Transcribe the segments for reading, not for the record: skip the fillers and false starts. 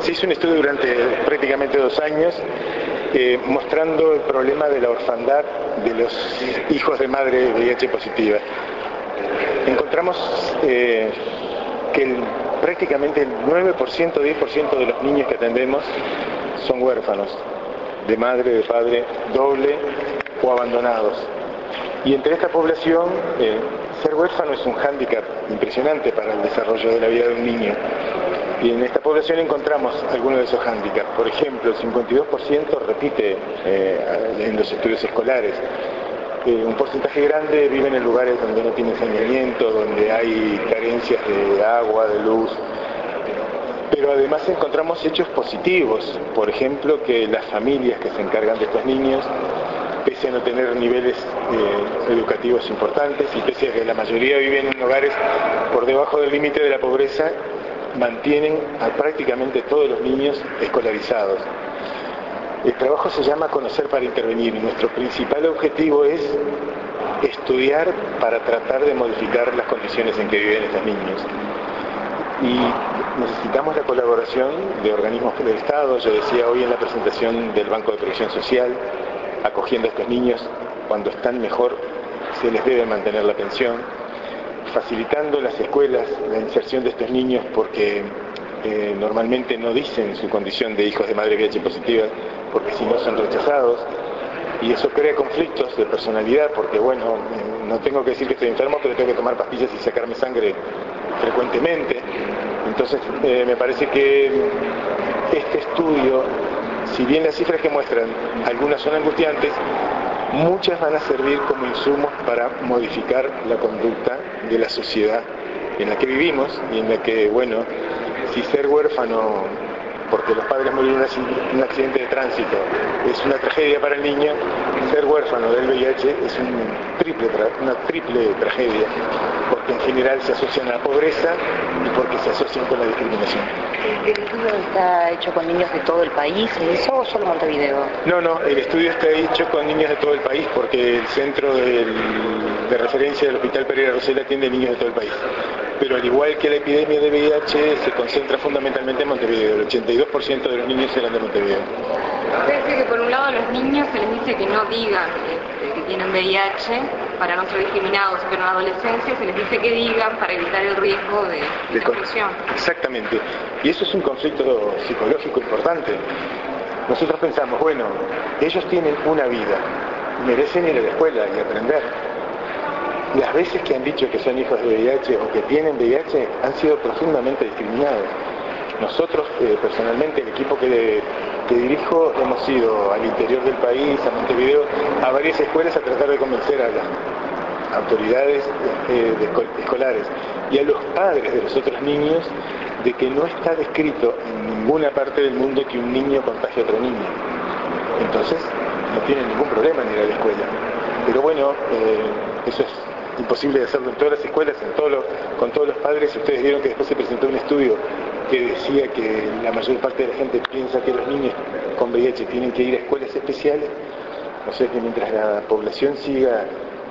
se hizo un estudio durante prácticamente 2 años mostrando el problema de la orfandad de los hijos de madre VIH positiva. Encontramos que prácticamente el 9%, 10% de los niños que atendemos son huérfanos, de madre, de padre, doble o abandonados. Y entre esta población, ser huérfano es un hándicap impresionante para el desarrollo de la vida de un niño. Y en esta población encontramos algunos de esos hándicaps. Por ejemplo, el 52% repite en los estudios escolares. Un porcentaje grande viven en lugares donde no tienen saneamiento, donde hay carencias de agua, de luz. Pero además encontramos hechos positivos. Por ejemplo, que las familias que se encargan de estos niños, pese a no tener niveles educativos importantes y pese a que la mayoría viven en hogares por debajo del límite de la pobreza, mantienen a prácticamente todos los niños escolarizados. El trabajo se llama Conocer para Intervenir y nuestro principal objetivo es estudiar para tratar de modificar las condiciones en que viven estos niños. Y necesitamos la colaboración de organismos del Estado. Yo decía hoy en la presentación del Banco de Previsión Social, acogiendo a estos niños cuando están mejor se les debe mantener la pensión, facilitando las escuelas la inserción de estos niños porque normalmente no dicen su condición de hijos de madre VIH positiva porque si no son rechazados y eso crea conflictos de personalidad porque bueno, no tengo que decir que estoy enfermo pero tengo que tomar pastillas y sacarme sangre frecuentemente. Entonces me parece que este estudio, si bien las cifras que muestran algunas son angustiantes, muchas van a servir como insumos para modificar la conducta de la sociedad en la que vivimos y en la que, bueno, si ser huérfano porque los padres murieron en un accidente de tránsito es una tragedia para el niño, ser huérfano del VIH es una triple tragedia, porque en general se asocian a la pobreza y porque se asocian con la discriminación. ¿El estudio está hecho con niños de todo el país, eso o solo Montevideo? No, el estudio está hecho con niños de todo el país porque el centro de referencia del Hospital Pereira Rosell atiende niños de todo el país. Pero al igual que la epidemia de VIH se concentra fundamentalmente en Montevideo, el 82% de los niños eran de Montevideo. Usted dice que por un lado a los niños se les dice que no digan que tienen VIH para no ser discriminados, pero en la adolescencia se les dice que digan para evitar el riesgo de confusión. Exactamente, y eso es un conflicto psicológico importante. Nosotros pensamos, bueno, ellos tienen una vida, merecen ir a la escuela y aprender. Las veces que han dicho que son hijos de VIH o que tienen VIH han sido profundamente discriminados. Nosotros, personalmente, el equipo que dirijo, hemos ido al interior del país, a Montevideo, a varias escuelas a tratar de convencer a las autoridades escolares y a los padres de los otros niños de que no está descrito en ninguna parte del mundo que un niño contagie a otro niño. Entonces, no tienen ningún problema en ir a la escuela. Pero bueno, eso es imposible de hacerlo en todas las escuelas, con todos los padres. Ustedes vieron que después se presentó un estudio que decía que la mayor parte de la gente piensa que los niños con VIH tienen que ir a escuelas especiales, o sea que mientras la población siga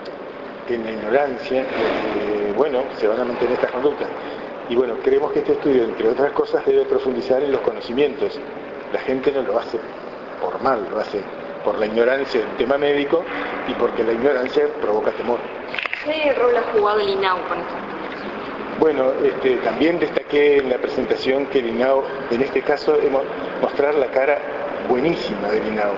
en la ignorancia, bueno, se van a mantener estas conductas. Y bueno, creemos que este estudio, entre otras cosas, debe profundizar en los conocimientos. La gente no lo hace por mal, lo hace por la ignorancia del tema médico y porque la ignorancia provoca temor. ¿Qué rol ha jugado el INAU con esto? Bueno, también destaqué en la presentación que el INAU, en este caso, mostrar la cara buenísima del INAU.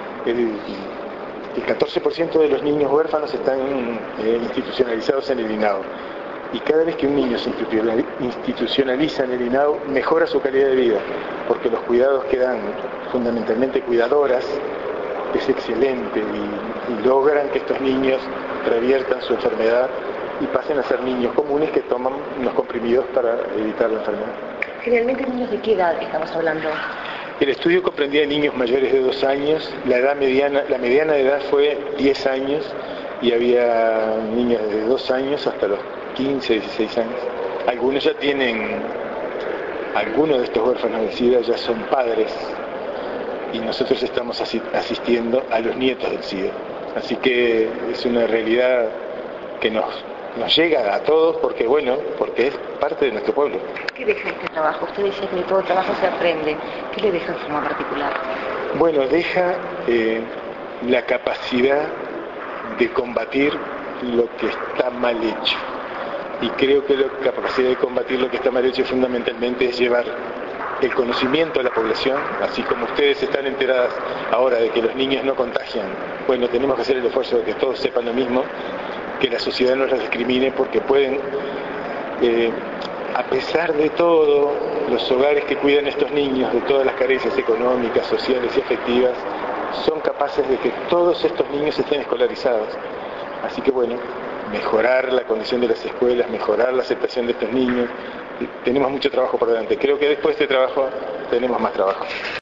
El 14% de los niños huérfanos están institucionalizados en el INAU. Y cada vez que un niño se institucionaliza en el INAU, mejora su calidad de vida, porque los cuidados que dan, fundamentalmente cuidadoras, es excelente y logran que estos niños reviertan su enfermedad y pasen a ser niños comunes que toman unos comprimidos para evitar la enfermedad. Generalmente, ¿niños de qué edad estamos hablando? El estudio comprendía niños mayores de 2 años, la mediana de edad fue 10 años y había niños de 2 años hasta los 15, 16 años. Algunos de estos huérfanos del SIDA ya son padres y nosotros estamos asistiendo a los nietos del SIDA. Así que es una realidad que nos llega a todos porque es parte de nuestro pueblo. ¿Qué deja este trabajo? Usted dice que de todo trabajo se aprende. ¿Qué le deja en forma particular? Bueno, deja la capacidad de combatir lo que está mal hecho. Y creo que la capacidad de combatir lo que está mal hecho fundamentalmente es llevar el conocimiento a la población, así como ustedes están enteradas ahora de que los niños no contagian. Bueno, tenemos que hacer el esfuerzo de que todos sepan lo mismo, que la sociedad no los discrimine, porque pueden, a pesar de todo, los hogares que cuidan a estos niños, de todas las carencias económicas, sociales y afectivas, son capaces de que todos estos niños estén escolarizados. Así que bueno, mejorar la condición de las escuelas, mejorar la aceptación de estos niños. Tenemos mucho trabajo por delante. Creo que después de este trabajo tenemos más trabajo.